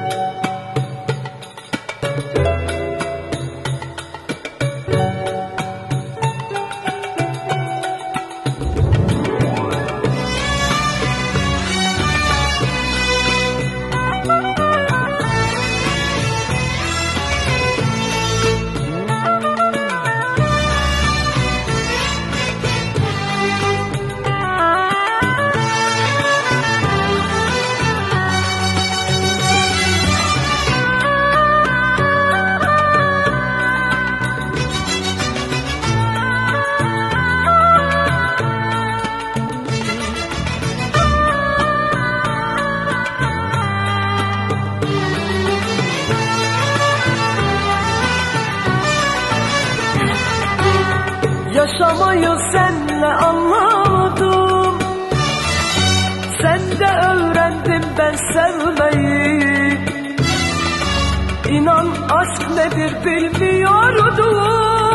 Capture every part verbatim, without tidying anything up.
Yaşamayı senle anladım, sende öğrendim ben sevmeyi. İnan aşk nedir bilmiyordum,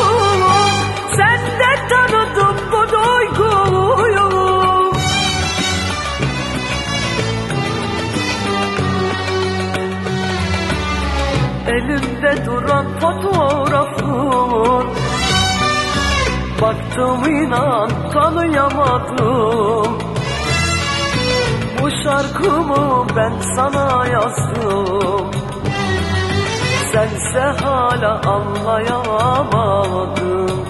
sende tanıdım bu duyguyu. Elimde duran fotoğrafın, baktım inan tanıyamadım. Bu şarkımı ben sana yazdım, sense hala anlayamadın.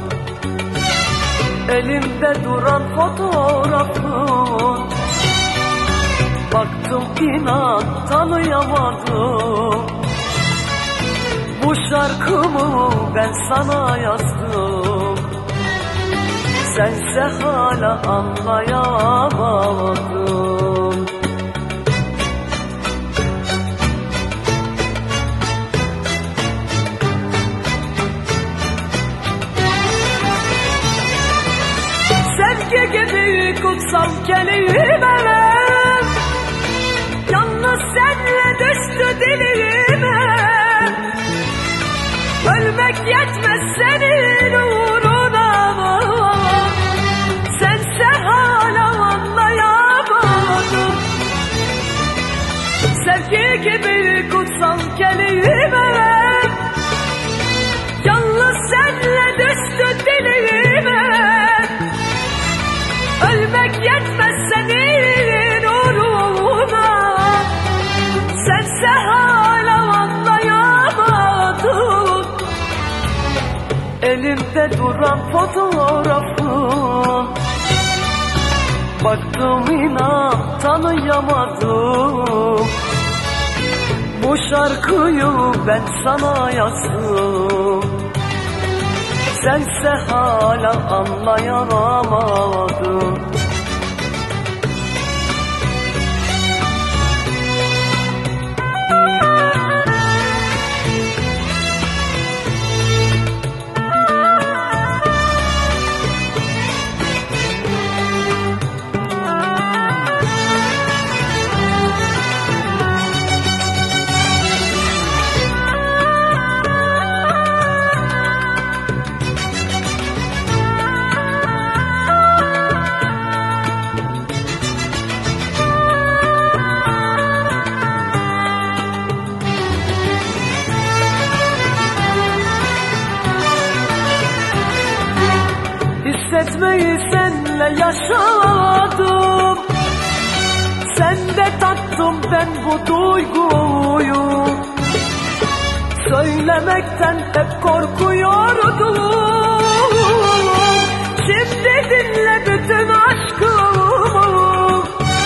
Elimde duran fotoğrafın, baktım inan tanıyamadım. Bu şarkımı ben sana yazdım, sense hala anlayamadın. Sevgi gibi kutsal kelimeler yalnız senle düştü dilime. Ölmek yetmez senin uğruna, sense hala anlayamadın. Sevgi gibi kutsal kelimeler yalnız senle düştü dilime. Ölmek yetmez senin uğruna, sense hala anlayamadın. Elimde duran fotoğrafın, baktım inan tanıyamadım. Bu şarkıyı ben sana yazdım, sense hala anlayamadın. Hissetmeyi senle yaşadım, sende tattım ben bu duyguyu. Söylemekten hep korkuyordum, şimdi dinle bütün aşkımı.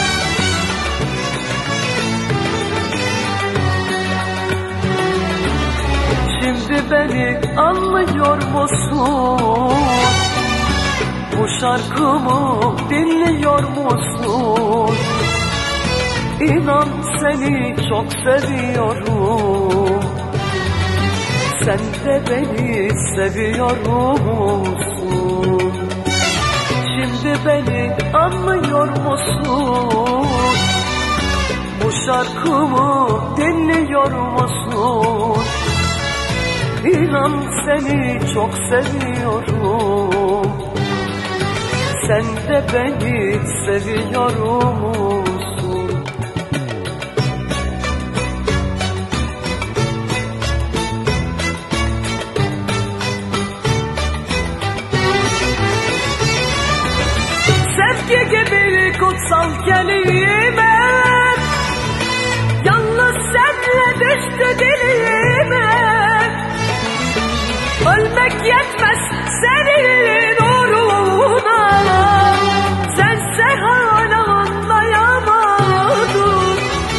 Şimdi beni anlıyor musun? Bu şarkımı dinliyor musun? İnan seni çok seviyorum, sen de beni seviyor musun? Şimdi beni anlıyor musun? Bu şarkımı dinliyor musun? İnan seni çok seviyorum, sen de beni seviyor musun? düştü dilime. Ölmek yetmez senin uğruna, sense hala anlayamadın.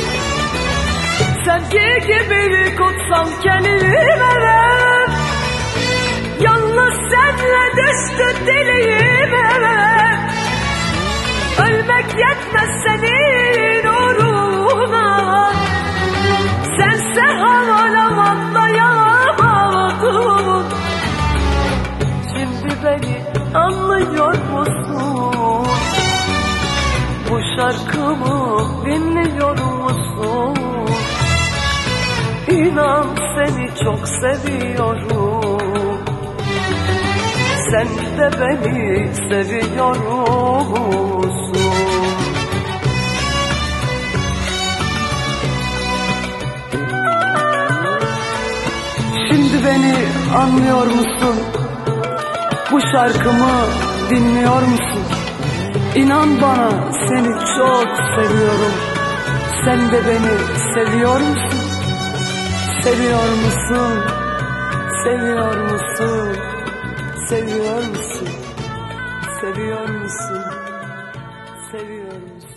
Sevgi gibi kutsal kelimeler yalnız senle düştü dilime. Ölmek yetmez senin uğruna, sense hala anlayamadın. Şimdi beni anlıyor musun? Bu şarkımı dinliyor musun? İnan seni çok seviyorum. Sen de beni seviyor musun? Şimdi beni anlıyor musun? Bu şarkımı dinliyor musun? İnan bana seni çok seviyorum. Sen de beni seviyor musun? Seviyor musun? Seviyor musun? Seviyor musun? Seviyor musun? Seviyor musun?